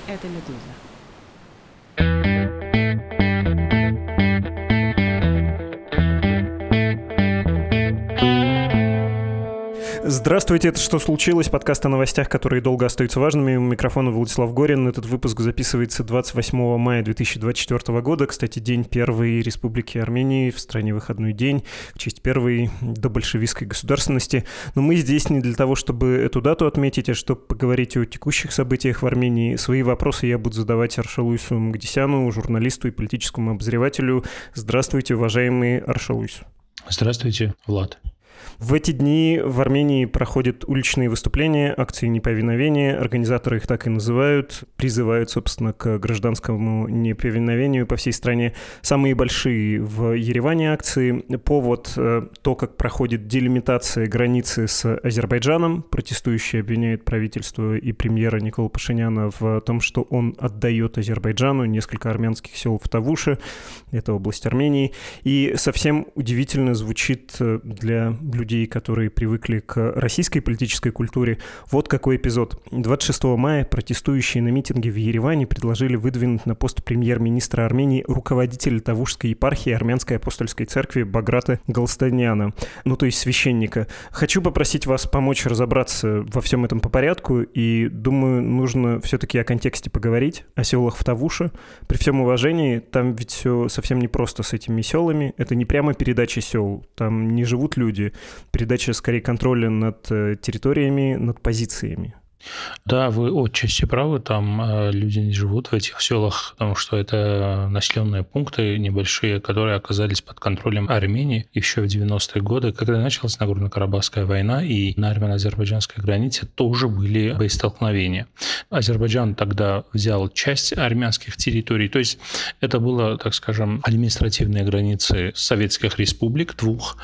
Это «Медуза». Здравствуйте, это «Что случилось?» Подкаст о новостях, которые долго остаются важными. У микрофона Владислав Горин. Этот выпуск записывается 28 мая 2024 года. Кстати, день Первой Республики Армении, в стране выходной день, в честь первой добольшевистской государственности. Но мы здесь не для того, чтобы эту дату отметить, а чтобы поговорить о текущих событиях в Армении. Свои вопросы я буду задавать Аршалуйсу Магдисяну, журналисту и политическому обозревателю. Здравствуйте, уважаемый Аршалуйс. Здравствуйте, Влад. В эти дни в Армении проходят уличные выступления, акции неповиновения. Организаторы их так и называют. Призывают, собственно, к гражданскому неповиновению по всей стране. Самые большие в Ереване акции. Повод то, как проходит делимитация границы с Азербайджаном. Протестующие обвиняют правительство и премьера Никола Пашиняна в том, что он отдает Азербайджану несколько армянских сел в Тавуше. Это область Армении. И совсем удивительно звучит для людей, которые привыкли к российской политической культуре. Вот какой эпизод. 26 мая протестующие на митинге в Ереване предложили выдвинуть на пост премьер-министра Армении руководителя Тавушской епархии Армянской апостольской церкви Баграта Галстаняна, то есть священника. Хочу попросить вас помочь разобраться во всем этом по порядку, и думаю, нужно все-таки о контексте поговорить, о селах в Тавуше. При всем уважении, там ведь все совсем непросто с этими селами. Это не прямо передача сел, там не живут люди. Передача скорее контроля над территориями, над позициями. Да, вы отчасти правы, там люди не живут в этих селах, потому что это населенные пункты небольшие, которые оказались под контролем Армении еще в 90-е годы, когда началась Нагорно-Карабахская война, и на армяно-азербайджанской границе тоже были боестолкновения. Азербайджан тогда взял часть армянских территорий, то есть это было, так скажем, административные границы советских республик, двух,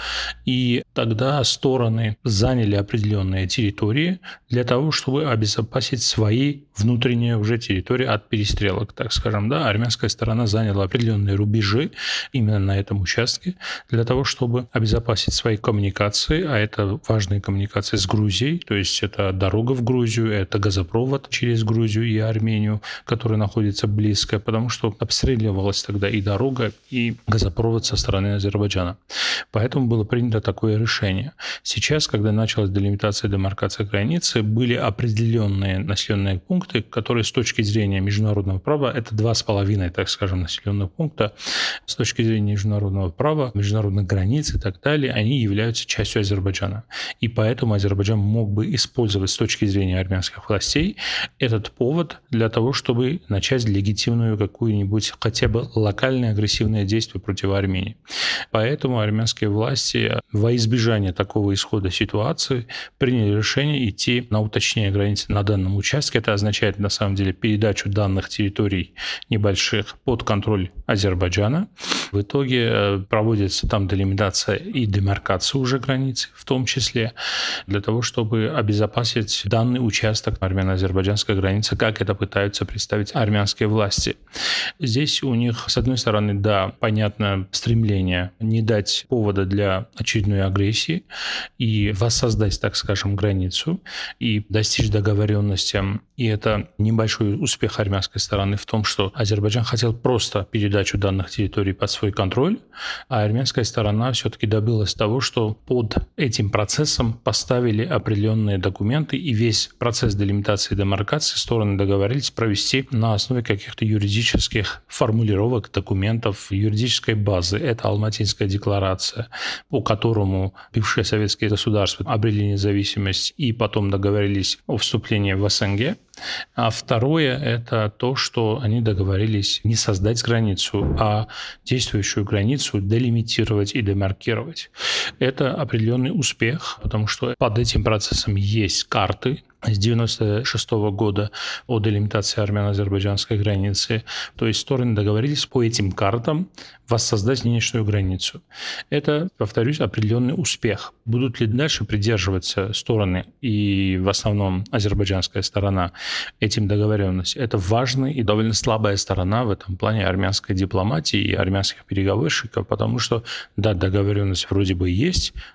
и тогда стороны заняли определенные территории для того, чтобы обезопасить свои внутренние уже территории от перестрелок, так скажем. Да, армянская сторона заняла определенные рубежи именно на этом участке для того, чтобы обезопасить свои коммуникации, а это важные коммуникации с Грузией, то есть это дорога в Грузию, это газопровод через Грузию и Армению, который находится близко, потому что обстреливалась тогда и дорога, и газопровод со стороны Азербайджана. Поэтому было принято такое решение. Сейчас, когда началась делимитация, демаркация границы, были определенные населенные пункты, которые с точки зрения международного права, это 2,5, так скажем, населенных пункта, с точки зрения международного права, международных границ и так далее, они являются частью Азербайджана. И поэтому Азербайджан мог бы использовать с точки зрения армянских властей этот повод для того, чтобы начать легитимную какую-нибудь хотя бы локальное агрессивное действие против Армении. Поэтому армянские власти во избежание такого исхода ситуации приняли решение идти на уточнение границы на данном участке. Это означает, на самом деле, передачу данных территорий небольших под контроль Азербайджана. В итоге проводится там делимитация и демаркация уже границы, в том числе для того, чтобы обезопасить данный участок армяно-азербайджанской границы, как это пытаются представить армянские власти. Здесь у них, с одной стороны, да, понятно стремление не дать повода для очередной агрессии и воссоздать, так скажем, границу и достичь договоренности. И это небольшой успех армянской стороны в том, что Азербайджан хотел просто передачу данных территорий под свой контроль, а армянская сторона все-таки добилась того, что под этим процессом поставили определенные документы, и весь процесс делимитации и демаркации стороны договорились провести на основе каких-то юридических формулировок, документов, юридической базы. Это Алматинская декларация, по которому бывшие советские государства обрели независимость и потом договорились о вступлении в СНГ. А второе – это то, что они договорились не создать границу, а действующую границу делимитировать и демаркировать. Это определенный успех, потому что под этим процессом есть карты с 1996 года о делимитации армяно-азербайджанской границы. То есть стороны договорились по этим картам воссоздать нынешнюю границу. Это, повторюсь, определенный успех. Будут ли дальше придерживаться стороны, и в основном азербайджанская сторона, этим договоренностям? Это важная и довольно слабая сторона в этом плане армянской дипломатии и армянских переговорщиков, потому что, да, договоренность вроде бы есть,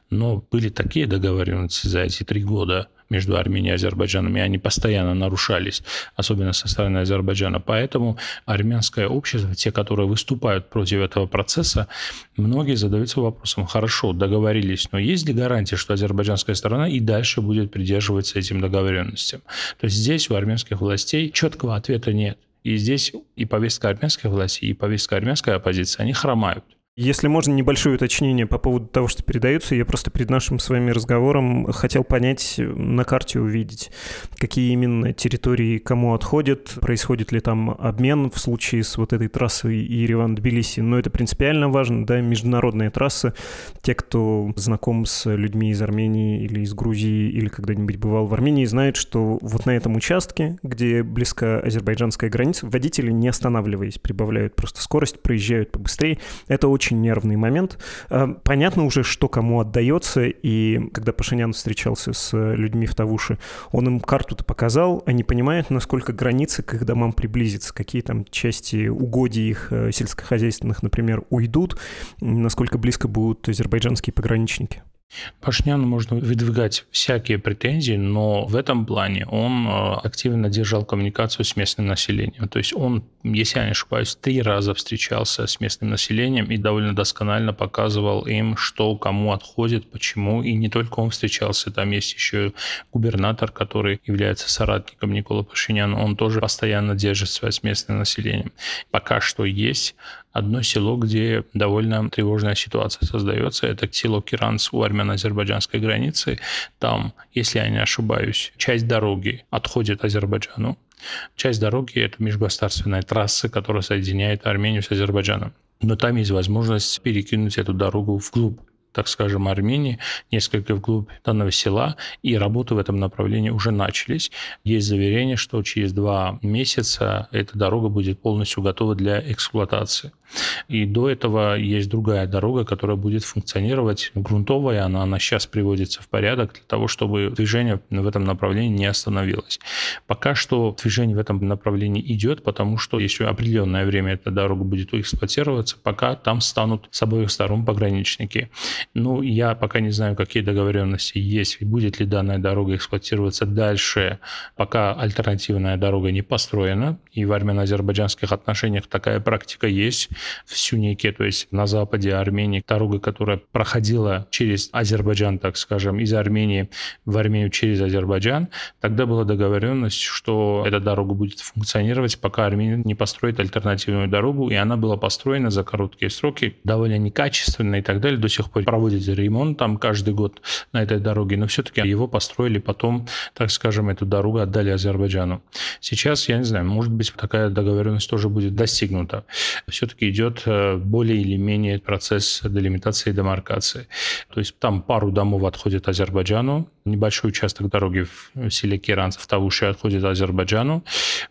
Но были такие договоренности за эти 3 года между Арменией и Азербайджаном, и они постоянно нарушались, особенно со стороны Азербайджана. Поэтому армянское общество, те, которые выступают против этого процесса, многие задаются вопросом: хорошо, договорились, но есть ли гарантия, что азербайджанская сторона и дальше будет придерживаться этим договоренностям? То есть здесь у армянских властей четкого ответа нет. И здесь и повестка армянских властей, и повестка армянской оппозиции, они хромают. Если можно, небольшое уточнение по поводу того, что передается. Я просто перед нашим с вами разговором хотел понять, на карте увидеть, какие именно территории кому отходят, происходит ли там обмен в случае с вот этой трассой Ереван-Тбилиси. Но это принципиально важно, да, международная трасса. Те, кто знаком с людьми из Армении или из Грузии, или когда-нибудь бывал в Армении, знают, что вот на этом участке, где близко азербайджанская граница, водители, не останавливаясь, прибавляют просто скорость, проезжают побыстрее. Это очень нервный момент. Понятно уже, что кому отдается, и когда Пашинян встречался с людьми в Тавуше, он им карту-то показал, они понимают, насколько границы к их домам приблизятся, какие там части угодий их сельскохозяйственных, например, уйдут, насколько близко будут азербайджанские пограничники. Пашиняну можно выдвигать всякие претензии, но в этом плане он активно держал коммуникацию с местным населением. То есть он, если я не ошибаюсь, 3 раза встречался с местным населением и довольно досконально показывал им, что кому отходит, почему. И не только он встречался, там есть еще губернатор, который является соратником Никола Пашиняна. Он тоже постоянно держит связь с местным населением. Пока что есть одно село, где довольно тревожная ситуация создается. Это село Киранц у армяно-азербайджанской границы. Там, если я не ошибаюсь, часть дороги отходит Азербайджану. Часть дороги – это межгосударственная трасса, которая соединяет Армению с Азербайджаном. Но там есть возможность перекинуть эту дорогу вглубь, так скажем, Армении, несколько вглубь данного села, и работы в этом направлении уже начались. Есть заверение, что через 2 месяца эта дорога будет полностью готова для эксплуатации. И до этого есть другая дорога, которая будет функционировать, грунтовая, она сейчас приводится в порядок для того, чтобы движение в этом направлении не остановилось. Пока что движение в этом направлении идет, потому что еще определенное время эта дорога будет эксплуатироваться, пока там станут с обоих сторон пограничники. Ну, я пока не знаю, какие договоренности есть, и будет ли данная дорога эксплуатироваться дальше, пока альтернативная дорога не построена, и в армяно-азербайджанских отношениях такая практика есть. В Сюнике, то есть на западе Армении, дорога, которая проходила через Азербайджан, так скажем, из Армении в Армению через Азербайджан, тогда была договоренность, что эта дорога будет функционировать, пока Армения не построит альтернативную дорогу, и она была построена за короткие сроки, довольно некачественно и так далее. До сих пор проводится ремонт там каждый год на этой дороге, но все-таки его построили, потом, так скажем, эту дорогу отдали Азербайджану. Сейчас, я не знаю, может быть, такая договоренность тоже будет достигнута. Все-таки идет более или менее процесс делимитации и демаркации. То есть там пару домов отходит Азербайджану, небольшой участок дороги в селе Киранц в Тавуше отходит Азербайджану,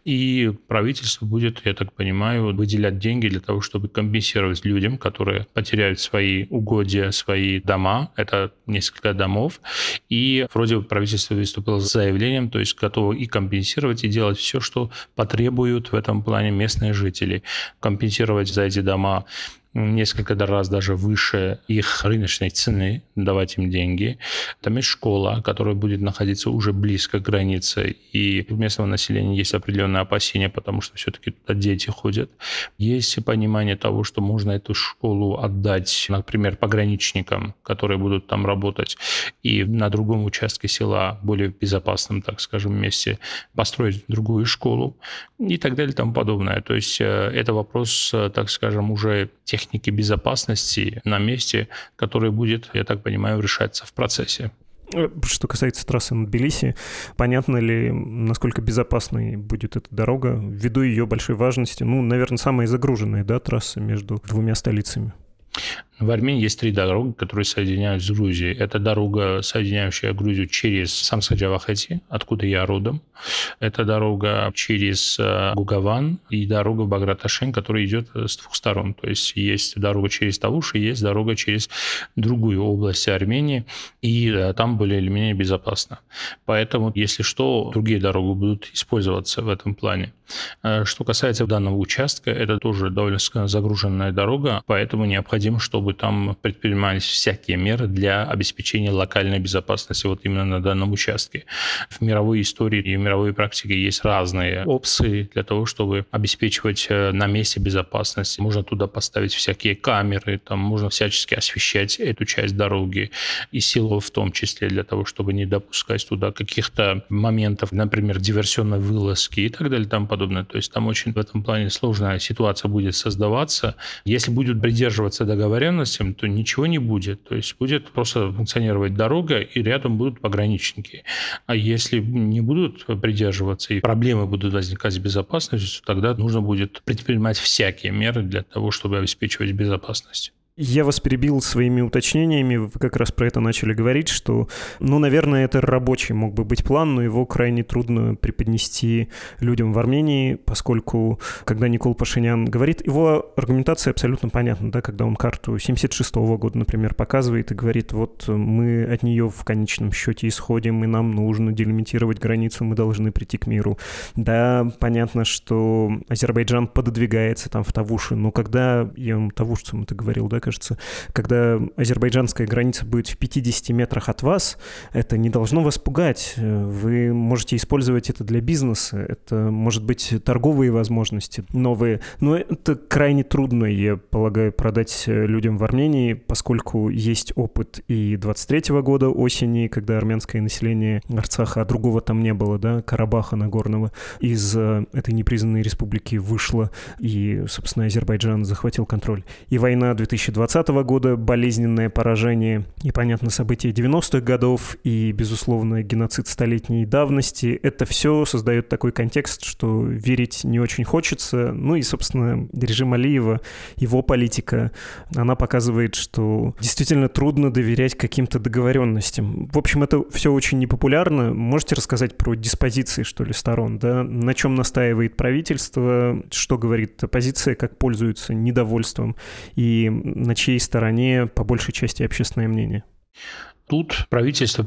и правительство будет, я так понимаю, выделять деньги для того, чтобы компенсировать людям, которые потеряют свои угодья, свои дома, это несколько домов, и вроде правительство выступило с заявлением, то есть готово и компенсировать, и делать все, что потребуют в этом плане местные жители. Компенсировать за эти дома несколько раз даже выше их рыночной цены, давать им деньги. Там есть школа, которая будет находиться уже близко к границе, и у местного населения есть определенные опасения, потому что все-таки туда дети ходят. Есть понимание того, что можно эту школу отдать, например, пограничникам, которые будут там работать, и на другом участке села, более безопасном, так скажем, месте, построить другую школу и так далее и тому подобное. То есть это вопрос, так скажем, уже техники безопасности на месте, который будет, я так понимаю, решаться в процессе. Что касается трассы на Тбилиси, понятно ли, насколько безопасной будет эта дорога ввиду ее большой важности? Ну, наверное, самая загруженная, да, трасса между 2 столицами. В Армении есть 3 дороги, которые соединяют с Грузией. Это дорога, соединяющая Грузию через Самсаджавахети, откуда я родом. Это дорога через Гугаван и дорога в Баграташен, которая идет с 2 сторон. То есть есть дорога через Тавуш и есть дорога через другую область Армении, и там более или менее безопасно. Поэтому, если что, другие дороги будут использоваться в этом плане. Что касается данного участка, это тоже довольно загруженная дорога, поэтому необходимо, чтобы чтобы там предпринимались всякие меры для обеспечения локальной безопасности вот именно на данном участке. В мировой истории и в мировой практике есть разные опции для того, чтобы обеспечивать на месте безопасность. Можно туда поставить всякие камеры, там можно всячески освещать эту часть дороги и силу в том числе для того, чтобы не допускать туда каких-то моментов, например, диверсионной вылазки и так далее и тому подобное. То есть там очень в этом плане сложная ситуация будет создаваться. Если будут придерживаться договоренностям, то ничего не будет. То есть будет просто функционировать дорога, и рядом будут пограничники. А если не будут придерживаться, и проблемы будут возникать с безопасностью, тогда нужно будет предпринимать всякие меры для того, чтобы обеспечивать безопасность. Я вас перебил своими уточнениями, вы как раз про это начали говорить, что, наверное, это рабочий мог бы быть план, но его крайне трудно преподнести людям в Армении, поскольку, когда Никол Пашинян говорит, его аргументация абсолютно понятна, да, когда он карту 1976 года, например, показывает и говорит, вот мы от нее в конечном счете исходим, и нам нужно делимитировать границу, мы должны прийти к миру. Да, понятно, что Азербайджан пододвигается там в Тавуши, но когда, я вам тавушцам это говорил, да, кажется, когда азербайджанская граница будет в 50 метрах от вас, это не должно вас пугать. Вы можете использовать это для бизнеса, это, может быть, торговые возможности новые, но это крайне трудно, я полагаю, продать людям в Армении, поскольку есть опыт и 23-го года осени, когда армянское население Арцаха, а другого там не было, да, Карабаха Нагорного, из этой непризнанной республики вышло, и, собственно, Азербайджан захватил контроль. И война 2020 года, болезненное поражение и, понятно, события 90-х годов и, безусловно, геноцид столетней давности. Это все создает такой контекст, что верить не очень хочется. Ну и, собственно, режим Алиева, его политика, она показывает, что действительно трудно доверять каким-то договоренностям. В общем, это все очень непопулярно. Можете рассказать про диспозиции, что ли, сторон, да? На чем настаивает правительство, что говорит оппозиция, как пользуются недовольством и на чьей стороне по большей части общественное мнение? Тут правительство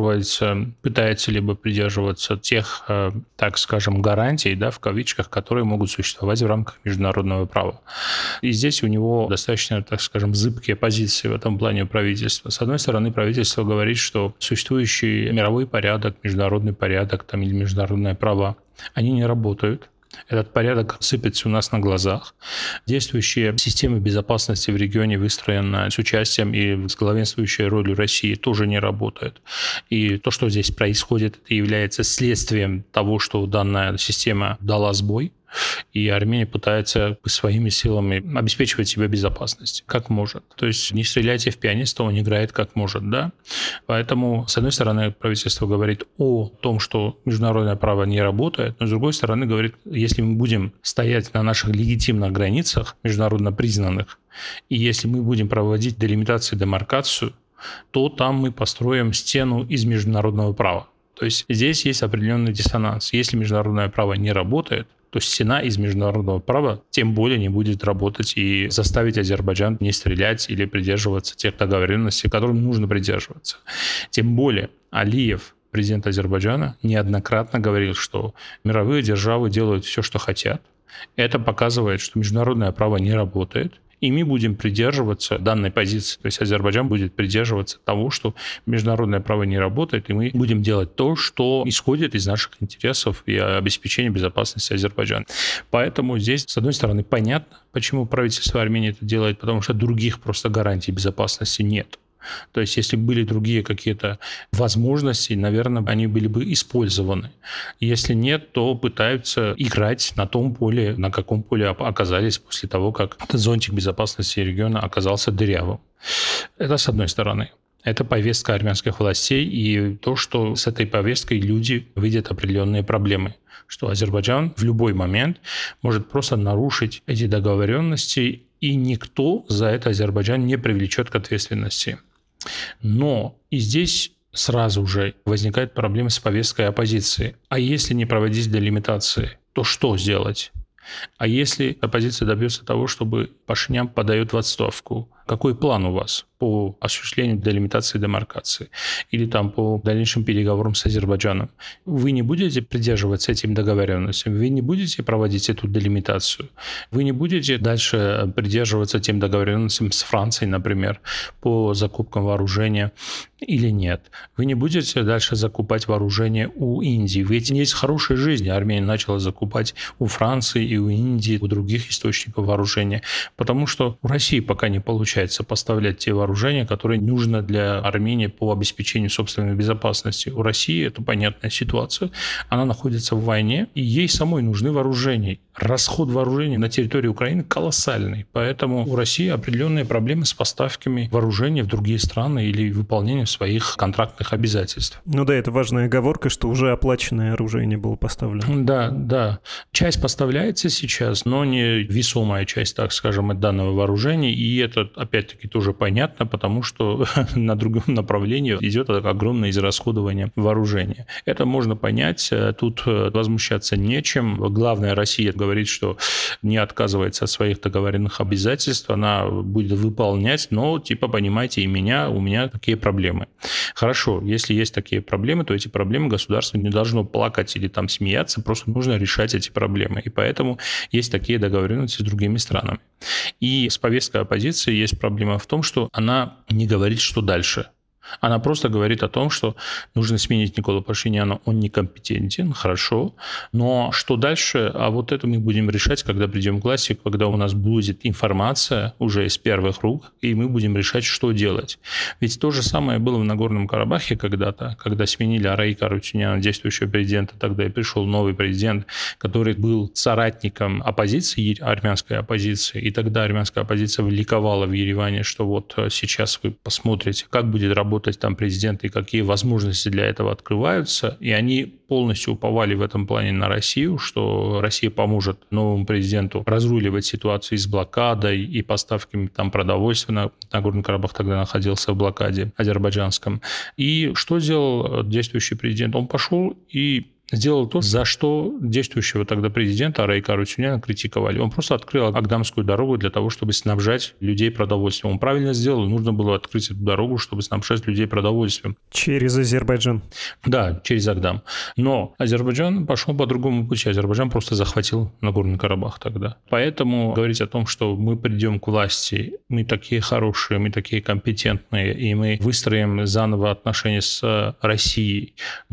пытается либо придерживаться тех, так скажем, гарантий, да, в кавычках, которые могут существовать в рамках международного права. И здесь у него достаточно, так скажем, зыбкие позиции в этом плане правительства. С одной стороны, правительство говорит, что существующий мировой порядок, международный порядок там, или международное право, они не работают. Этот порядок сыпется у нас на глазах. Действующие системы безопасности в регионе выстроены с участием и с главенствующей ролью России тоже не работают. И то, что здесь происходит, это является следствием того, что данная система дала сбой. И Армения пытается своими силами обеспечивать себе безопасность, как может. То есть не стреляйте в пианиста, он играет как может, да? Поэтому, с одной стороны, правительство говорит о том, что международное право не работает, но с другой стороны говорит, если мы будем стоять на наших легитимных границах, международно признанных, и если мы будем проводить делимитацию, демаркацию, то там мы построим стену из международного права. То есть здесь есть определенный диссонанс. Если международное право не работает, то стена из международного права тем более не будет работать и заставить Азербайджан не стрелять или придерживаться тех договоренностей, которым нужно придерживаться. Тем более Алиев, президент Азербайджана, неоднократно говорил, что мировые державы делают все, что хотят. Это показывает, что международное право не работает. И мы будем придерживаться данной позиции. То есть Азербайджан будет придерживаться того, что международное право не работает, и мы будем делать то, что исходит из наших интересов и обеспечения безопасности Азербайджана. Поэтому здесь, с одной стороны, понятно, почему правительство Армении это делает, потому что других просто гарантий безопасности нет. То есть, если были другие какие-то возможности, наверное, они были бы использованы. Если нет, то пытаются играть на том поле, на каком поле оказались после того, как этот зонтик безопасности региона оказался дырявым. Это с одной стороны. Это повестка армянских властей и то, что с этой повесткой люди видят определенные проблемы. Что Азербайджан в любой момент может просто нарушить эти договоренности, и никто за это Азербайджан не привлечет к ответственности. Но и здесь сразу же возникает проблема с повесткой оппозиции. А если не проводить делимитации, то что сделать? А если оппозиция добьется того, чтобы Пашинян подает в отставку, Какой план у вас по осуществлению делимитации и демаркации? Или там по дальнейшим переговорам с Азербайджаном? Вы не будете придерживаться этим договоренностям? Вы не будете проводить эту делимитацию? Вы не будете дальше придерживаться тем договоренностям с Францией, например, по закупкам вооружения или нет? Вы не будете дальше закупать вооружение у Индии? Ведь есть хорошая жизнь. Армения начала закупать у Франции и у Индии, у других источников вооружения, потому что у России пока не получается поставлять те вооружения, которые нужно для Армении по обеспечению собственной безопасности. У России это понятная ситуация. Она находится в войне, и ей самой нужны вооружения. Расход вооружений на территории Украины колоссальный, поэтому у России определенные проблемы с поставками вооружения в другие страны или выполнением своих контрактных обязательств. Ну да, это важная оговорка, что уже оплаченное оружие не было поставлено. Да. Часть поставляется сейчас, но не весомая часть, так скажем, от данного вооружения, и это, опять-таки, тоже понятно, потому что на другом направлении идет огромное израсходование вооружения. Это можно понять, тут возмущаться нечем. Главное, Россия говорит, что не отказывается от своих договоренных обязательств, она будет выполнять, но, понимаете, у меня такие проблемы. Хорошо, если есть такие проблемы, то эти проблемы государство не должно плакать или там смеяться, просто нужно решать эти проблемы. И поэтому есть такие договоренности с другими странами. И с повесткой оппозиции есть проблема в том, что она не говорит, что дальше. Она просто говорит о том, что нужно сменить Николу Пашиняна, он некомпетентен, хорошо, но что дальше, а вот это мы будем решать, когда придем к власти, когда у нас будет информация уже из первых рук, и мы будем решать, что делать. Ведь то же самое было в Нагорном Карабахе когда-то, когда сменили Араика Арутюняна, действующего президента, тогда и пришел новый президент, который был соратником оппозиции, армянской оппозиции, и тогда армянская оппозиция ликовала в Ереване, что вот сейчас вы посмотрите, как будет работать там президент и какие возможности для этого открываются, и они полностью уповали в этом плане на Россию, что Россия поможет новому президенту разруливать ситуацию с блокадой и поставками там продовольствия. Нагорный Карабах тогда находился в блокаде азербайджанском. И что сделал действующий президент? Он пошел и сделал то, за что действующего тогда президента Араика Арутюняна критиковали. Он просто открыл Агдамскую дорогу для того, чтобы снабжать людей продовольствием. Он правильно сделал, нужно было открыть эту дорогу, чтобы снабжать людей продовольствием. Через Азербайджан. Да, через Агдам. Но Азербайджан пошел по другому пути. Азербайджан просто захватил Нагорный Карабах тогда. Поэтому говорить о том, что мы придем к власти, мы такие хорошие, мы такие компетентные, и мы выстроим заново отношения с Россией,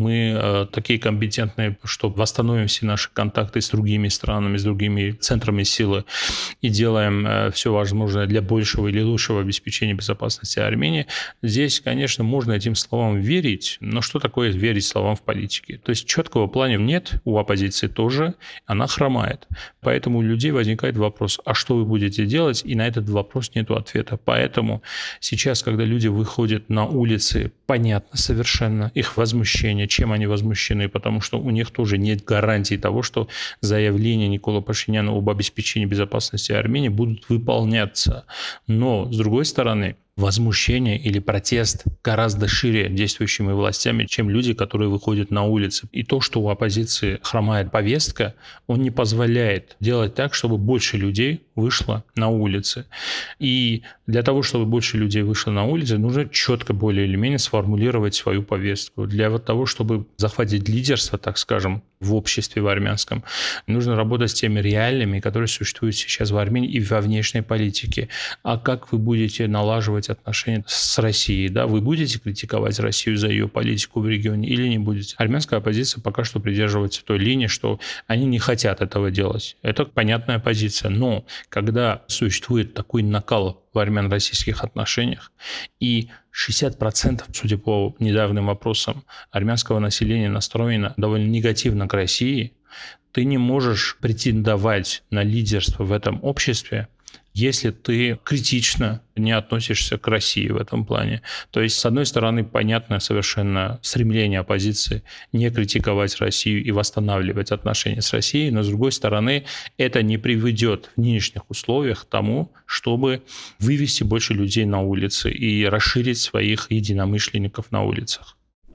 мы такие компетентные, что восстановим все наши контакты с другими странами, с другими центрами силы и делаем все возможное для большего или лучшего обеспечения безопасности Армении. Здесь, конечно, можно этим словам верить, но что такое верить словам в политике? То есть четкого плана нет, у оппозиции тоже, она хромает. Поэтому у людей возникает вопрос, а что вы будете делать? И на этот вопрос нет ответа. Поэтому сейчас, когда люди выходят на улицы, понятно совершенно их возмущение, чем они возмущены, потому что у них тоже нет гарантии того, что заявления Никола Пашиняна об обеспечении безопасности Армении будут выполняться. Но, с другой стороны, возмущение или протест гораздо шире действующими властями, чем люди, которые выходят на улицы. И то, что у оппозиции хромает повестка, он не позволяет делать так, чтобы больше людей вышло на улицы. И для того, чтобы больше людей вышло на улицы, нужно четко более или менее сформулировать свою повестку. Для того, чтобы захватить лидерство, так скажем, в обществе в армянском, нужно работать с теми реалиями, которые существуют сейчас в Армении и во внешней политике. А как вы будете налаживать отношения с Россией? Да? Вы будете критиковать Россию за ее политику в регионе или не будете? Армянская оппозиция пока что придерживается той линии, что они не хотят этого делать. Это понятная позиция. Но когда существует такой накал в армяно-российских отношениях, и 60%, судя по недавним опросам, армянского населения настроено довольно негативно к России, ты не можешь претендовать на лидерство в этом обществе, если ты критично не относишься к России в этом плане. То есть, с одной стороны, понятно совершенно стремление оппозиции не критиковать Россию и восстанавливать отношения с Россией, но, с другой стороны, это не приведет в нынешних условиях к тому, чтобы вывести больше людей на улицы и расширить своих единомышленников на улицах.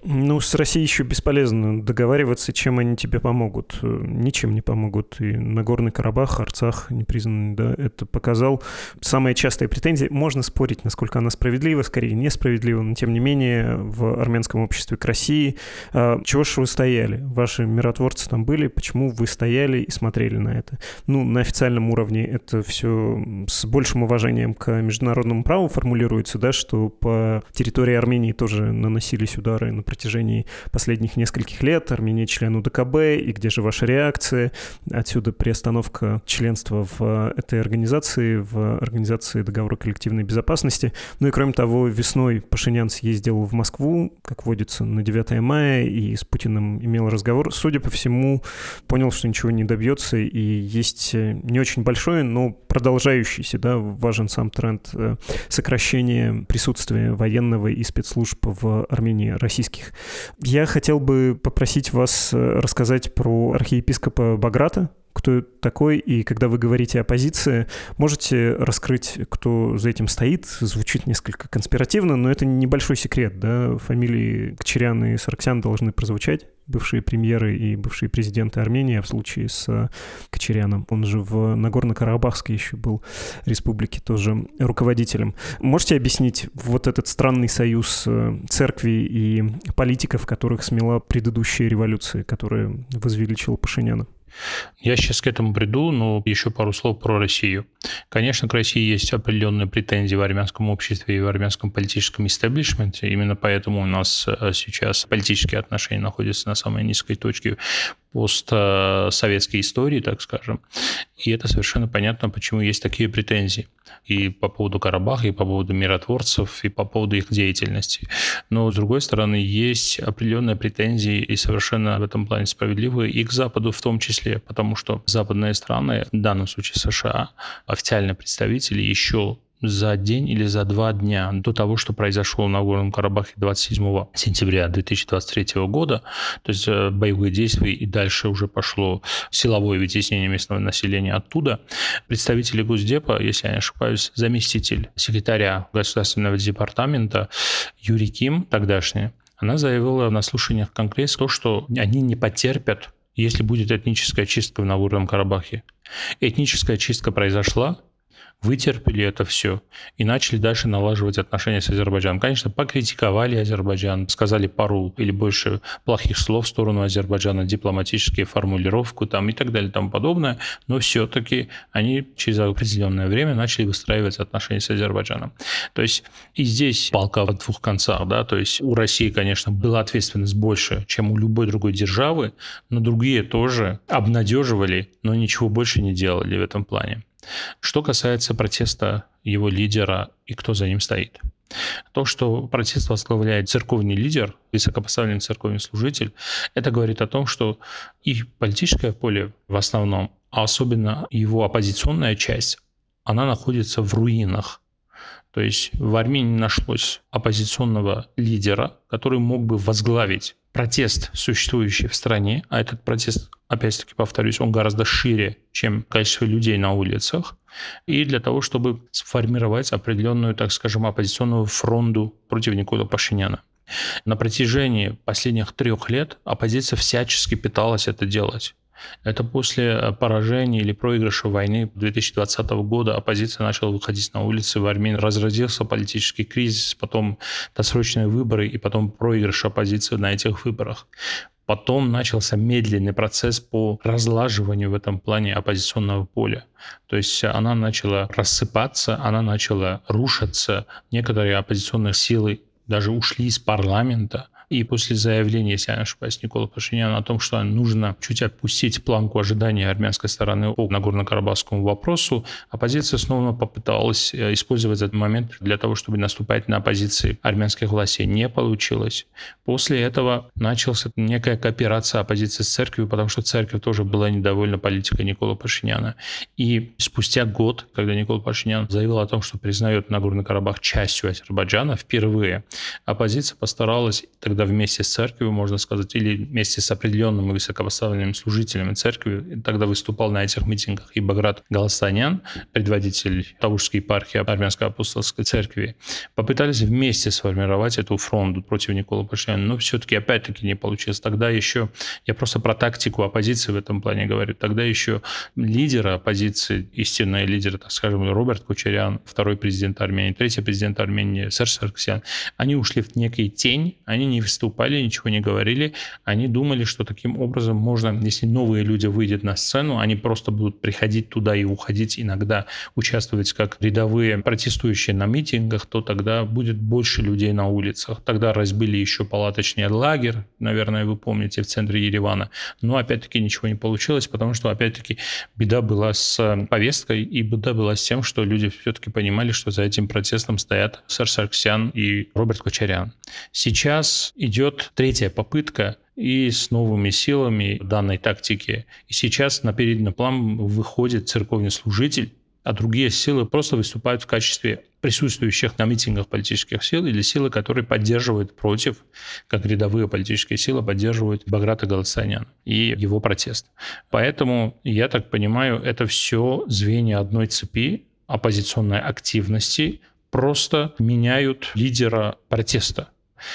Ну, с Россией еще бесполезно договариваться, чем они тебе помогут. Ничем не помогут. И Нагорный Карабах, Арцах непризнанный, да, это показал. Самая частая претензия, можно спорить, насколько она справедлива, скорее несправедлива, но тем не менее в армянском обществе к России. Чего ж вы стояли? Ваши миротворцы там были, почему вы стояли и смотрели на это? Ну, на официальном уровне это все с большим уважением к международному праву формулируется, да, что по территории Армении тоже наносились удары на протяжении последних нескольких лет. Армения член УДКБ, и где же ваша реакция? Отсюда приостановка членства в этой организации, в Организации договора коллективной безопасности. Ну и кроме того, весной Пашинян съездил в Москву, как водится, на 9 мая, и с Путиным имел разговор. Судя по всему, понял, что ничего не добьется, и есть не очень большой, но продолжающийся, да, важен сам тренд сокращения присутствия военного и спецслужб в Армении российских. Я хотел бы попросить вас рассказать про архиепископа Баграта. Кто такой, и когда вы говорите о оппозиции, можете раскрыть, кто за этим стоит? Звучит несколько конспиративно, но это небольшой секрет, да? Фамилии Кочарян и Сарксян должны прозвучать, бывшие премьеры и бывшие президенты Армении, а в случае с Кочаряном, он же в Нагорно-Карабахской еще был республике тоже руководителем. Можете объяснить вот этот странный союз церкви и политиков, которых смела предыдущая революция, которая возвеличила Пашиняна? Я сейчас к этому приду, но еще пару слов про Россию. Конечно, к России есть определенные претензии в армянском обществе и в армянском политическом истеблишменте. Именно поэтому у нас сейчас политические отношения находятся на самой низкой точке постсоветской истории, так скажем. И это совершенно понятно, почему есть такие претензии. И по поводу Карабаха, и по поводу миротворцев, и по поводу их деятельности. Но, с другой стороны, есть определенные претензии, и совершенно в этом плане справедливые, и к Западу в том числе, потому что западные страны, в данном случае США, официальные представители еще за день или за 2 дня до того, что произошло на Нагорном Карабахе 27 сентября 2023 года, то есть боевые действия, и дальше уже пошло силовое вытеснение местного населения оттуда, представители Госдепа, если я не ошибаюсь, заместитель секретаря Государственного департамента Юрий Ким, тогдашняя, она заявила на слушаниях в Конгрессе то, что они не потерпят, если будет этническая чистка в Нагорном Карабахе. Этническая чистка произошла, вытерпели это все и начали дальше налаживать отношения с Азербайджаном. Конечно, покритиковали Азербайджан, сказали пару или больше плохих слов в сторону Азербайджана, дипломатические формулировку там и так далее и тому подобное, но все-таки они через определенное время начали выстраивать отношения с Азербайджаном. То есть и здесь палка в 2 концах, да, то есть у России, конечно, была ответственность больше, чем у любой другой державы, но другие тоже обнадеживали, но ничего больше не делали в этом плане. Что касается протеста его лидера и кто за ним стоит. То, что протест возглавляет церковный лидер, высокопоставленный церковный служитель, это говорит о том, что и политическое поле в основном, а особенно его оппозиционная часть, она находится в руинах. То есть в Армении нашлось оппозиционного лидера, который мог бы возглавить протест, существующий в стране, а этот протест, опять-таки повторюсь, он гораздо шире, чем количество людей на улицах, и для того, чтобы сформировать определенную, так скажем, оппозиционную фронту против Никола Пашиняна. На протяжении последних 3 лет оппозиция всячески пыталась это делать. Это после поражения или проигрыша войны 2020 года оппозиция начала выходить на улицы в Армении. Разразился политический кризис, потом досрочные выборы и потом проигрыш оппозиции на этих выборах. Потом начался медленный процесс по разлаживанию в этом плане оппозиционного поля. То есть она начала рассыпаться, она начала рушиться. Некоторые оппозиционные силы даже ушли из парламента. И после заявления, если я не ошибаюсь, Никола Пашиняна о том, что нужно чуть опустить планку ожидания армянской стороны по Нагорно-Карабахскому вопросу, оппозиция снова попыталась использовать этот момент для того, чтобы наступать на позиции армянских властей. Не получилось. После этого началась некая кооперация оппозиции с церковью, потому что церковь тоже была недовольна политикой Никола Пашиняна. И спустя год, когда Никола Пашинян заявил о том, что признает Нагорный Карабах частью Азербайджана, впервые оппозиция постаралась, тогда когда вместе с церковью, можно сказать, или вместе с определенными высокопоставленными служителями церкви, тогда выступал на этих митингах и Баграт Галастанян, предводитель Тавушской епархии Армянской апостольской церкви, попытались вместе сформировать эту фронту против Никола Пашиняна, но все-таки опять-таки не получилось. Тогда еще, я просто про тактику оппозиции в этом плане говорю, тогда еще лидеры оппозиции, истинные лидеры, так скажем, Роберт Кочарян, второй президент Армении, третий президент Армении Серж Саркисян, они ушли в некий тень, они не выступали, ничего не говорили, они думали, что таким образом можно, если новые люди выйдут на сцену, они просто будут приходить туда и уходить, иногда участвовать как рядовые протестующие на митингах, то тогда будет больше людей на улицах. Тогда разбили еще палаточный лагерь, наверное, вы помните, в центре Еревана, но опять-таки ничего не получилось, потому что опять-таки беда была с повесткой, и беда была с тем, что люди все-таки понимали, что за этим протестом стоят Серж Саркисян и Роберт Кочарян. Сейчас идет третья попытка и с новыми силами данной тактики. И сейчас на передний план выходит церковный служитель, а другие силы просто выступают в качестве присутствующих на митингах политических сил или силы, которые поддерживают против, как рядовые политические силы поддерживают Баграта Галастаняна и его протест. Поэтому, я так понимаю, это все звенья одной цепи оппозиционной активности, просто меняют лидера протеста.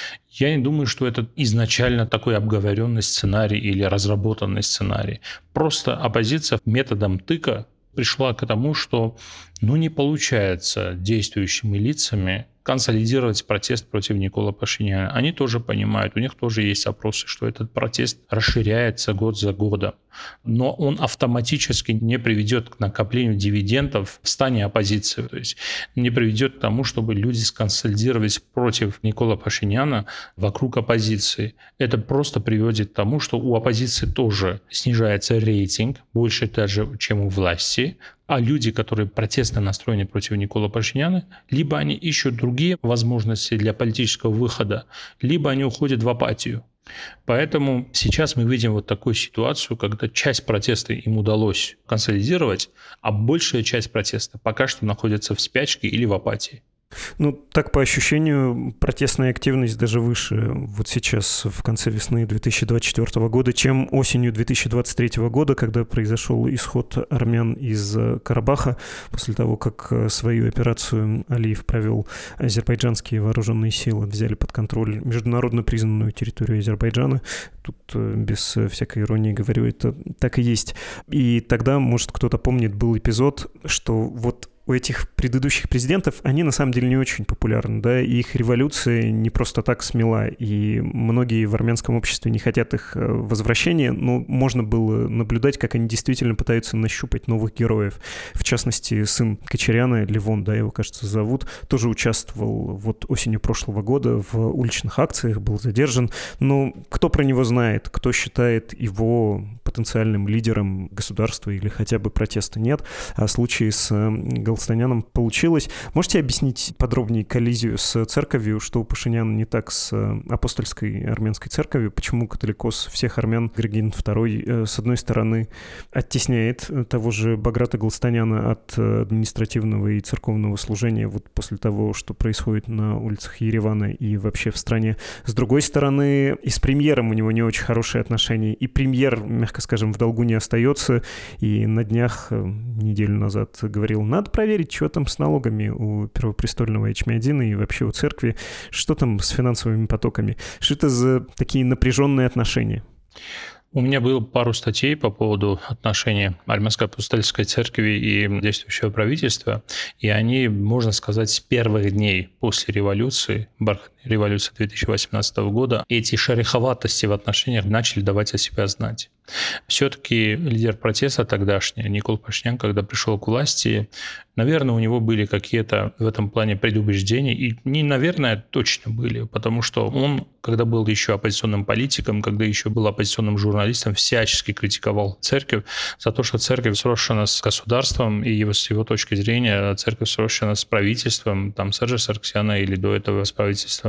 Я не думаю, что это изначально такой обговоренный сценарий или разработанный сценарий. Просто оппозиция методом тыка пришла к тому, что не получается действующими лицами консолидировать протест против Никола Пашиняна. Они тоже понимают, у них тоже есть опросы, что этот протест расширяется год за годом. Но он автоматически не приведет к накоплению дивидендов в стане оппозиции. То есть не приведет к тому, чтобы люди сконсолидировались против Никола Пашиняна вокруг оппозиции. Это просто приводит к тому, что у оппозиции тоже снижается рейтинг, больше даже, чем у власти. А люди, которые протестно настроены против Никола Пашиняна, либо они ищут другие возможности для политического выхода, либо они уходят в апатию. Поэтому сейчас мы видим вот такую ситуацию, когда часть протеста им удалось консолидировать, а большая часть протеста пока что находится в спячке или в апатии. Так по ощущению, протестная активность даже выше вот сейчас, в конце весны 2024 года, чем осенью 2023 года, когда произошел исход армян из Карабаха, после того, как свою операцию Алиев провел, азербайджанские вооруженные силы взяли под контроль международно признанную территорию Азербайджана. Тут без всякой иронии говорю, это так и есть. И тогда, может, кто-то помнит, был эпизод, что вот у этих предыдущих президентов, они на самом деле не очень популярны, да, и их революция не просто так смела, и многие в армянском обществе не хотят их возвращения, но можно было наблюдать, как они действительно пытаются нащупать новых героев. В частности, сын Кочаряна, Левон, да, его, кажется, зовут, тоже участвовал вот осенью прошлого года в уличных акциях, был задержан, но кто про него знает, кто считает его потенциальным лидером государства или хотя бы протеста нет, а в случае с Галастаняном получилось. Можете объяснить подробнее коллизию с церковью, что у Пашиняна не так с апостольской армянской церковью, почему католикос всех армян Григорий II, с одной стороны, оттесняет того же Баграта Галастаняна от административного и церковного служения вот после того, что происходит на улицах Еревана и вообще в стране. С другой стороны, и с премьером у него не очень хорошие отношения, и премьер, мягко скажем, в долгу не остается, и на днях, неделю назад, говорил, надо проверить, что там с налогами у первопрестольного Эчмиадзина и вообще у церкви, что там с финансовыми потоками. Что это за такие напряженные отношения? У меня было пару статей по поводу отношений Армянской апостольской церкви и действующего правительства, и они, можно сказать, с первых дней после революции, революции 2018 года, эти шероховатости в отношениях начали давать о себя знать. Все-таки лидер протеста тогдашний, Никола Пашинян, когда пришел к власти, наверное, у него были какие-то в этом плане предубеждения, и не, наверное, точно были, потому что он, когда был еще оппозиционным политиком, когда еще был оппозиционным журналистом, всячески критиковал церковь за то, что церковь срощена с государством, и с его точки зрения церковь срощена с правительством, там, Сержа Саркисяна или до этого с правительством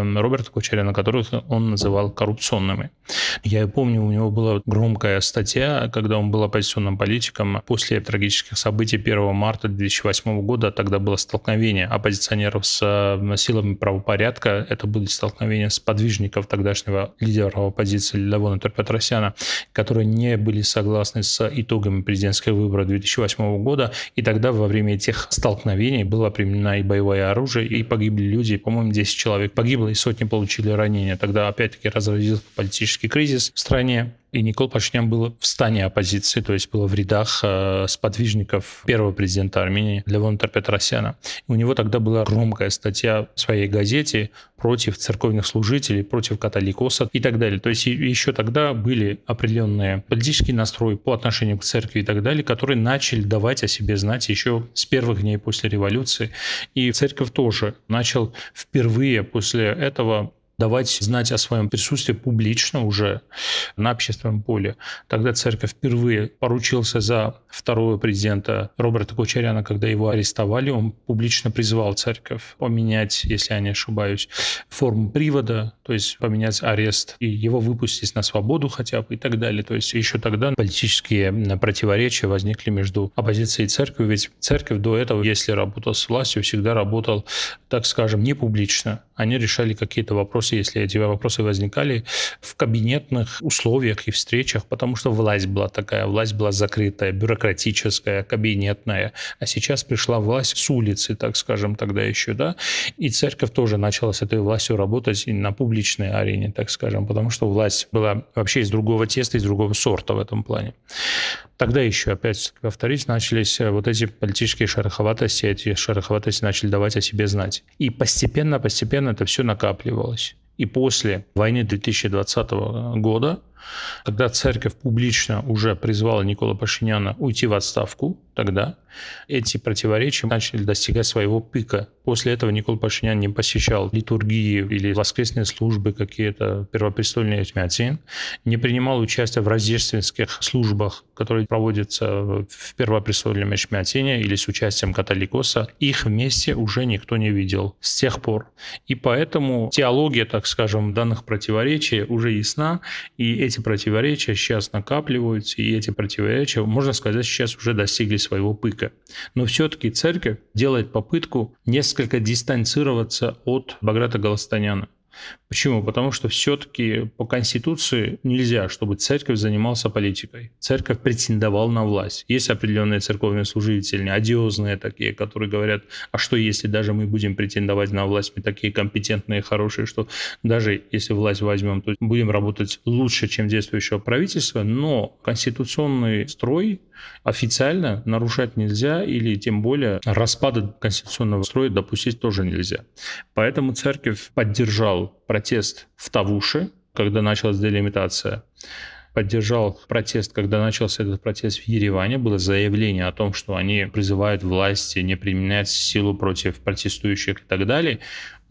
Роберта Кочаряна, которых он называл коррупционными. Я помню, у него была громкая статья, когда он был оппозиционным политиком после трагических событий 1 марта 2008 года. Тогда было столкновение оппозиционеров с силами правопорядка. Это были столкновения с подвижников тогдашнего лидера оппозиции Левона Петросяна, которые не были согласны с итогами президентских выборов 2008 года. И тогда во время этих столкновений было применено и боевое оружие, и погибли люди. По-моему, 10 человек погибло, и сотни получили ранения. Тогда опять-таки разразился политический кризис в стране. И Никол Пашинян был в стане оппозиции, то есть был в рядах сподвижников первого президента Армении Левона Петросяна. У него тогда была громкая статья в своей газете против церковных служителей, против католикоса и так далее. То есть еще тогда были определенные политические настрои по отношению к церкви и так далее, которые начали давать о себе знать еще с первых дней после революции. И церковь тоже начал впервые после этого давать знать о своем присутствии публично уже на общественном поле. Тогда церковь впервые поручился за второго президента Роберта Кочаряна, когда его арестовали. Он публично призвал церковь поменять, если я не ошибаюсь, форму привода, то есть поменять арест и его выпустить на свободу хотя бы и так далее. То есть еще тогда политические противоречия возникли между оппозицией и церковью. Ведь церковь до этого, если работала с властью, всегда работала, так скажем, не публично. Они решали какие-то вопросы, если эти вопросы возникали, в кабинетных условиях и встречах, потому что власть была такая, власть была закрытая, бюрократическая, кабинетная, а сейчас пришла власть с улицы, так скажем, тогда еще, да, и церковь тоже начала с этой властью работать и на публичной арене, так скажем, потому что власть была вообще из другого теста, из другого сорта в этом плане. Тогда еще, опять повторюсь, начались вот эти политические шероховатости, эти шероховатости начали давать о себе знать. И постепенно это все накапливалось. И после войны 2020 года, когда церковь публично уже призвала Никола Пашиняна уйти в отставку, тогда эти противоречия начали достигать своего пика. После этого Никол Пашинян не посещал литургии или воскресные службы какие-то, первопрестольные мятин, не принимал участия в рождественских службах, которые проводятся в первопрестольном мятине или с участием католикоса. Их вместе уже никто не видел с тех пор. И поэтому теология, так скажем, данных противоречий уже ясна, и эти противоречия сейчас накапливаются, и эти противоречия, можно сказать, сейчас уже достигли своего пика. Но все-таки церковь делает попытку несколько дистанцироваться от Баграта Галастаняна. Почему? Потому что все-таки по Конституции нельзя, чтобы церковь занималась политикой. Церковь претендовала на власть. Есть определенные церковные служители, одиозные такие, которые говорят, а что если даже мы будем претендовать на власть, мы такие компетентные, хорошие, что даже если власть возьмем, то будем работать лучше, чем действующее правительство, но конституционный строй официально нарушать нельзя, или тем более распада конституционного строя допустить тоже нельзя. Поэтому церковь поддержала протест в Тавуше, когда началась делимитация, поддержал протест, когда начался этот протест в Ереване, было заявление о том, что они призывают власти не применять силу против протестующих и так далее,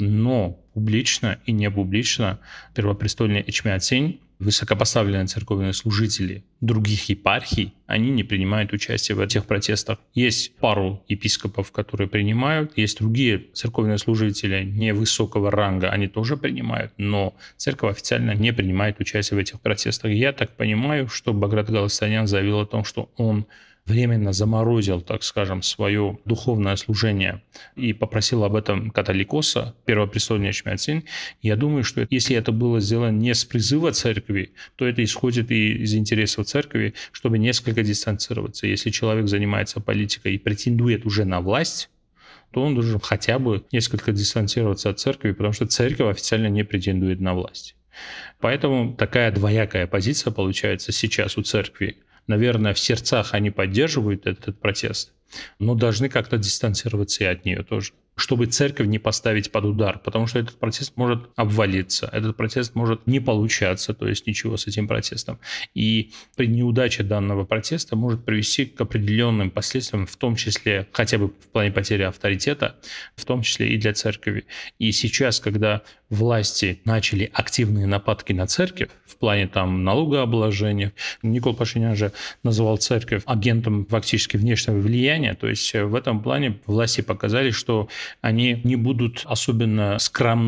но публично и не публично первопрестольный Эчмиadzin, высокопоставленные церковные служители других епархий, они не принимают участие в этих протестах. Есть пару епископов, которые принимают, есть другие церковные служители невысокого ранга, они тоже принимают, но церковь официально не принимает участие в этих протестах. Я так понимаю, что Баграт Галастанян заявил о том, что он временно заморозил, так скажем, свое духовное служение и попросил об этом католикоса, первопрестольный Эчмиadzin. Я думаю, что если это было сделано не с призыва церкви, то это исходит и из интересов церкви, чтобы несколько дистанцироваться. Если человек занимается политикой и претендует уже на власть, то он должен хотя бы несколько дистанцироваться от церкви, потому что церковь официально не претендует на власть. Поэтому такая двоякая позиция получается сейчас у церкви. Наверное, в сердцах они поддерживают этот протест, но должны как-то дистанцироваться и от нее тоже, чтобы церковь не поставить под удар, потому что этот протест может обвалиться, этот протест может не получаться, то есть ничего с этим протестом. И при неудаче данного протеста может привести к определенным последствиям, в том числе хотя бы в плане потери авторитета, в том числе и для церкви. И сейчас, когда власти начали активные нападки на церковь в плане там налогообложения, Никол Пашинян же называл церковь агентом фактически внешнего влияния, то есть в этом плане власти показали, что они не будут особенно скромны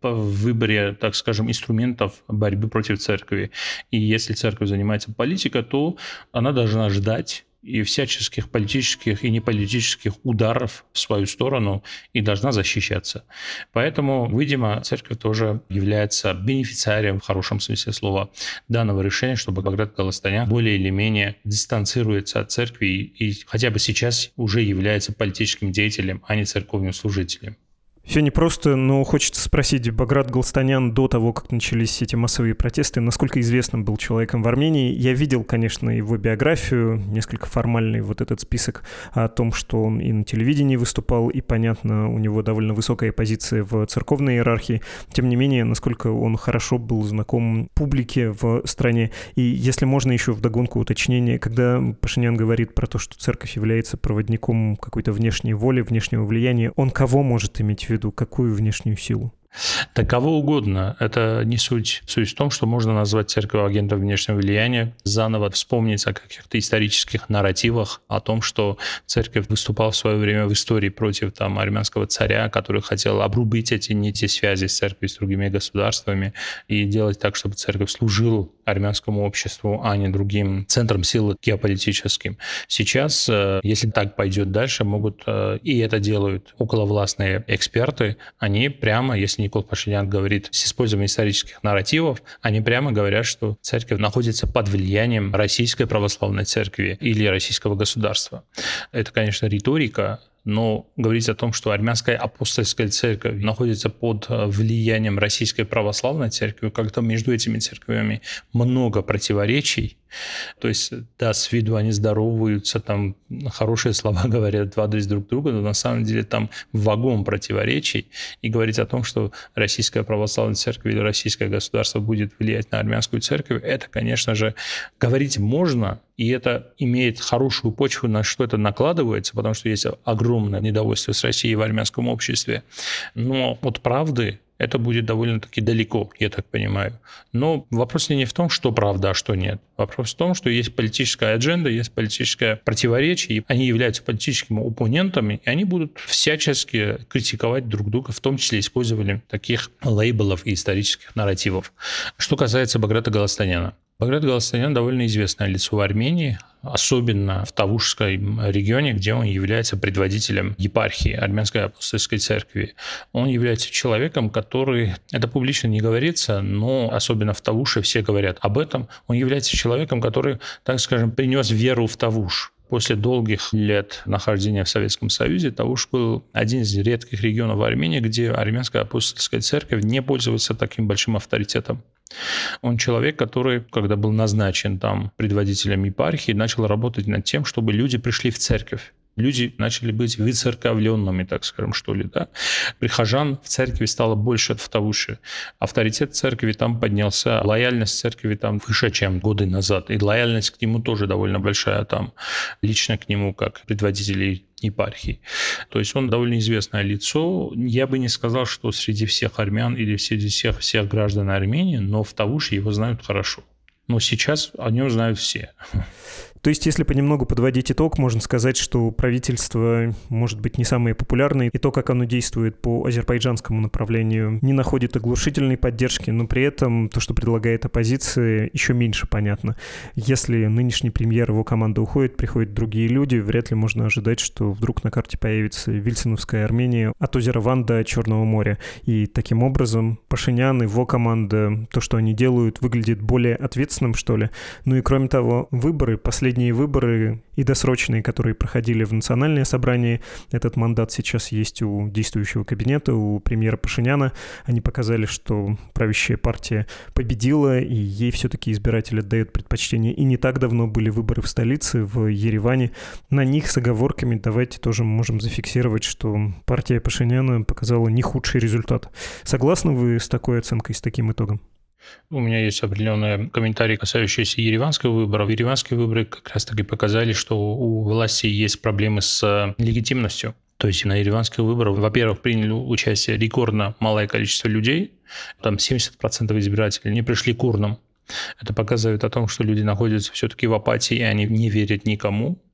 в выборе, так скажем, инструментов борьбы против церкви. И если церковь занимается политикой, то она должна ждать и всяческих политических и неполитических ударов в свою сторону и должна защищаться. Поэтому, видимо, церковь тоже является бенефициарием, в хорошем смысле слова, данного решения, чтобы Баграт Галастанян более или менее дистанцируется от церкви и хотя бы сейчас уже является политическим деятелем, а не церковным служителем. Все непросто, но хочется спросить, Баграт Галастанян до того, как начались эти массовые протесты, насколько известным был человеком в Армении? Я видел, конечно, его биографию, несколько формальный вот этот список о том, что он и на телевидении выступал, и, понятно, у него довольно высокая позиция в церковной иерархии. Тем не менее, насколько он хорошо был знаком публике в стране. И если можно еще вдогонку уточнение, когда Пашинян говорит про то, что церковь является проводником какой-то внешней воли, внешнего влияния, он кого может иметь в виду? Какую внешнюю силу? Да кого угодно. Это не суть. Суть в том, что можно назвать церковь агентом внешнего влияния, заново вспомнить о каких-то исторических нарративах, о том, что церковь выступала в свое время в истории против армянского царя, который хотел обрубить эти нити связи с церковью, с другими государствами и делать так, чтобы церковь служила армянскому обществу, а не другим центрам силы геополитическим. Сейчас, если так пойдет дальше, могут, и это делают околовластные эксперты, они прямо, если Никол Пашинян говорит с использованием исторических нарративов, они прямо говорят, что церковь находится под влиянием Российской Православной Церкви или российского государства. Это, конечно, риторика, но говорить о том, что армянская апостольская церковь находится под влиянием Российской Православной Церкви, как-то между этими церквями много противоречий. То есть, да, с виду они здороваются, там хорошие слова говорят в адрес друг друга, но на самом деле там вагон противоречий. И говорить о том, что Российская Православная Церковь или российское государство будет влиять на армянскую церковь, это, конечно же, говорить можно, и это имеет хорошую почву, на что это накладывается, потому что есть огромное недовольство с Россией в армянском обществе. Но от правды это будет довольно-таки далеко, я так понимаю. Но вопрос не в том, что правда, а что нет. Вопрос в том, что есть политическая адженда, есть политическое противоречие, и они являются политическими оппонентами, и они будут всячески критиковать друг друга, в том числе использованием таких лейблов и исторических нарративов. Что касается Баграта Галастаняна. Баграт Галастанян довольно известное лицо в Армении, особенно в Тавушском регионе, где он является предводителем епархии Армянской апостольской церкви. Он является человеком, который, это публично не говорится, но особенно в Тавуше все говорят об этом, он является человеком, который, так скажем, принес веру в Тавуш. После долгих лет нахождения в Советском Союзе Тавуш был один из редких регионов в Армении, где армянская апостольская церковь не пользуется таким большим авторитетом. Он человек, который, когда был назначен там предводителем епархии, начал работать над тем, чтобы люди пришли в церковь. Люди начали быть выцерковленными, так скажем, что ли, да. Прихожан в церкви стало больше в Тавуше. Авторитет церкви там поднялся, лояльность церкви там выше, чем годы назад. И лояльность к нему тоже довольно большая там, лично к нему, как предводителей епархии. То есть он довольно известное лицо. Я бы не сказал, что среди всех армян или среди всех граждан Армении, но в Тавуше его знают хорошо. Но сейчас о нем знают все. То есть, если понемногу подводить итог, можно сказать, что правительство, может быть, не самое популярное, и то, как оно действует по азербайджанскому направлению, не находит оглушительной поддержки, но при этом то, что предлагает оппозиция, еще меньше понятно. Если нынешний премьер, его команда уходит, приходят другие люди, вряд ли можно ожидать, что вдруг на карте появится Вильсиновская Армения от озера Ван до Черного моря. И таким образом Пашинян, его команда, то, что они делают, выглядит более ответственным, что ли. Ну и кроме того, последние выборы и досрочные, которые проходили в Национальное собрание, этот мандат сейчас есть у действующего кабинета, у премьера Пашиняна. Они показали, что правящая партия победила, и ей все-таки избиратели отдают предпочтение. И не так давно были выборы в столице, в Ереване. На них с оговорками давайте тоже можем зафиксировать, что партия Пашиняна показала не худший результат. Согласны вы с такой оценкой, с таким итогом? У меня есть определенные комментарии, касающиеся ереванского выбора. Ереванские выборы как раз-таки показали, что у власти есть проблемы с легитимностью. То есть на ереванских выборах, во-первых, приняли участие рекордно малое количество людей. Там 70% избирателей не пришли к урнам. Это показывает о том, что люди находятся все-таки в апатии, и они не верят никому.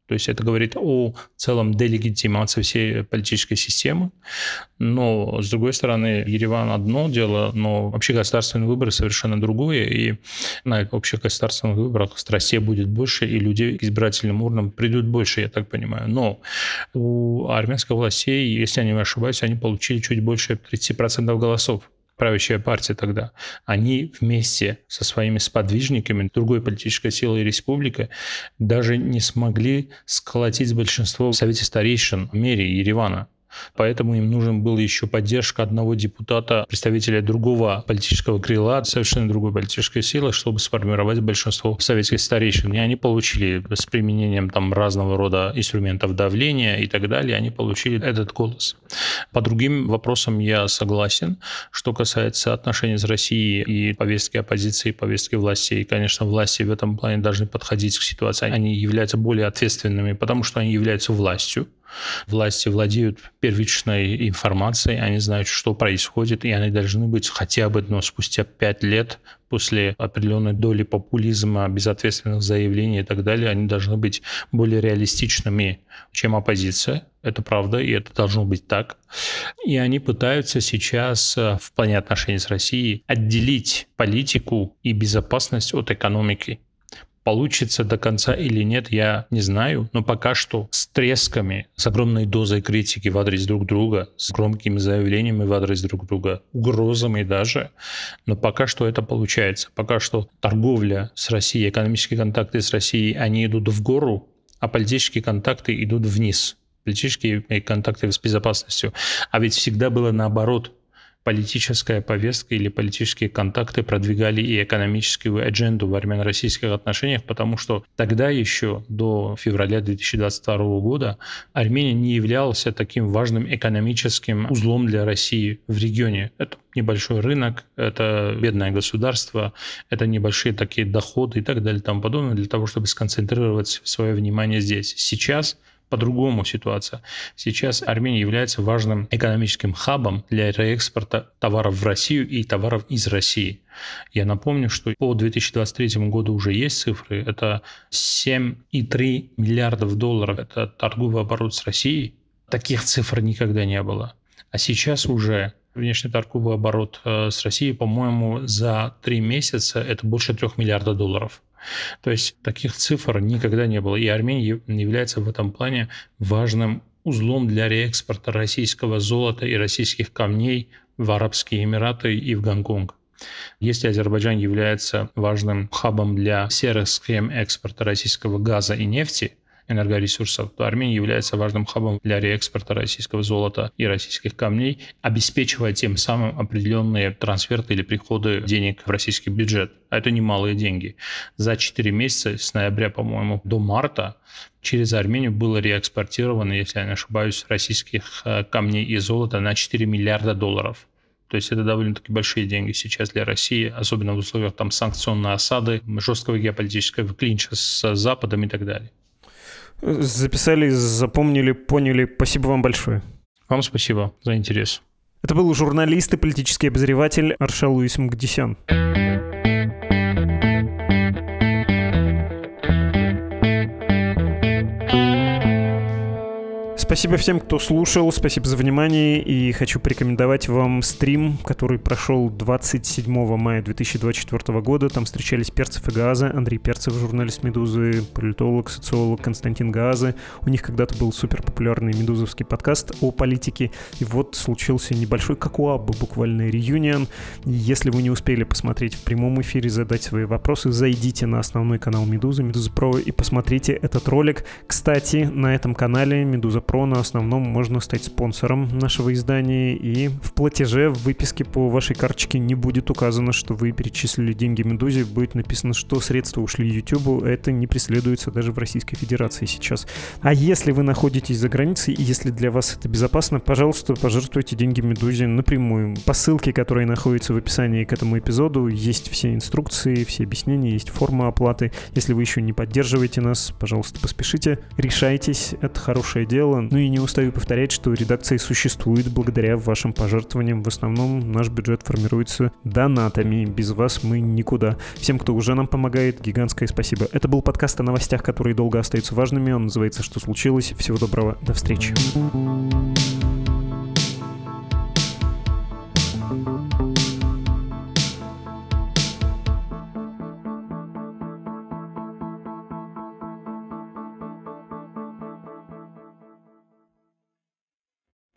То есть это говорит о целом делегитимации всей политической системы. Но, с другой стороны, Ереван одно дело, но общегосударственные выборы совершенно другое. И на общегосударственных выборах страстей будет больше, и людей к избирательным урнам придут больше, я так понимаю. Но у армянской властей, если я не ошибаюсь, они получили чуть больше 30% голосов. Правящая партия тогда, они вместе со своими сподвижниками, другой политической силой республики, даже не смогли сколотить большинство в Совете старейшин в мэре Еревана. Поэтому им нужен был еще поддержка одного депутата, представителя другого политического крыла, совершенно другой политической силы, чтобы сформировать большинство советских старейшин. И они получили с применением там разного рода инструментов давления и так далее, они получили этот голос. По другим вопросам я согласен. Что касается отношений с Россией и повестки оппозиции, повестки властей, конечно, власти в этом плане должны подходить к ситуации. Они являются более ответственными, потому что они являются властью. Власти владеют первичной информацией, они знают, что происходит, и они должны быть хотя бы, спустя 5 лет после определенной доли популизма, безответственных заявлений и так далее, они должны быть более реалистичными, чем оппозиция. Это правда, и это должно быть так. И они пытаются сейчас в плане отношений с Россией отделить политику и безопасность от экономики. Получится до конца или нет, я не знаю, но пока что с тресками, с огромной дозой критики в адрес друг друга, с громкими заявлениями в адрес друг друга, угрозами даже, но пока что это получается. Пока что торговля с Россией, экономические контакты с Россией, они идут в гору, а политические контакты идут вниз. Политические контакты с безопасностью. А ведь всегда было наоборот. Политическая повестка или политические контакты продвигали и экономическую адженду в армяно-российских отношениях, потому что тогда еще, до февраля 2022 года, Армения не являлась таким важным экономическим узлом для России в регионе. Это небольшой рынок, это бедное государство, это небольшие такие доходы и так далее и тому подобное, для того, чтобы сконцентрировать свое внимание здесь. Сейчас по-другому ситуация. Сейчас Армения является важным экономическим хабом для реэкспорта товаров в Россию и товаров из России. Я напомню, что по 2023 году уже есть цифры. Это 7,3 миллиардов долларов. Это торговый оборот с Россией. Таких цифр никогда не было. А сейчас уже внешний торговый оборот с Россией, по-моему, за 3 месяца это больше 3 миллиардов долларов. То есть таких цифр никогда не было. И Армения является в этом плане важным узлом для реэкспорта российского золота и российских камней в Арабские Эмираты и в Гонконг. Если Азербайджан является важным хабом для серых схем экспорта российского газа и нефти, энергоресурсов, то Армения является важным хабом для реэкспорта российского золота и российских камней, обеспечивая тем самым определенные трансферты или приходы денег в российский бюджет. А это немалые деньги. За 4 месяца, с ноября, по-моему, до марта, через Армению было реэкспортировано, если я не ошибаюсь, российских камней и золота на 4 миллиарда долларов. То есть это довольно-таки большие деньги сейчас для России, особенно в условиях там санкционной осады, жесткого геополитического клинча с Западом и так далее. Записали, запомнили, поняли. Спасибо вам большое. Вам спасибо за интерес. Это был журналист и политический обозреватель Аршал Луис Мукдисян. Спасибо всем, кто слушал, спасибо за внимание, и хочу порекомендовать вам стрим, который прошел 27 мая 2024 года. Там встречались Перцев и Гааза, Андрей Перцев, журналист «Медузы», политолог, социолог Константин Гааза. У них когда-то был суперпопулярный медузовский подкаст о политике, и вот случился небольшой какуаб, буквально реюнион. Если вы не успели посмотреть в прямом эфире, задать свои вопросы, зайдите на основной канал Медузы, Медуза Про, и посмотрите этот ролик. Кстати, на этом канале Медуза Про на основном можно стать спонсором нашего издания, и в платеже, в выписке по вашей карточке не будет указано, что вы перечислили деньги Медузе, будет написано, что средства ушли Ютубу. Это не преследуется даже в Российской Федерации сейчас. А если вы находитесь за границей, и если для вас это безопасно, пожалуйста, пожертвуйте деньги Медузе напрямую. По ссылке, которая находится в описании к этому эпизоду, есть все инструкции, все объяснения, есть форма оплаты. Если вы еще не поддерживаете нас, пожалуйста, поспешите, решайтесь, это хорошее дело. Ну и не устаю повторять, что редакция существует благодаря вашим пожертвованиям. В основном наш бюджет формируется донатами. Без вас мы никуда. Всем, кто уже нам помогает, гигантское спасибо. Это был подкаст о новостях, которые долго остаются важными. Он называется «Что случилось?». Всего доброго. До встречи.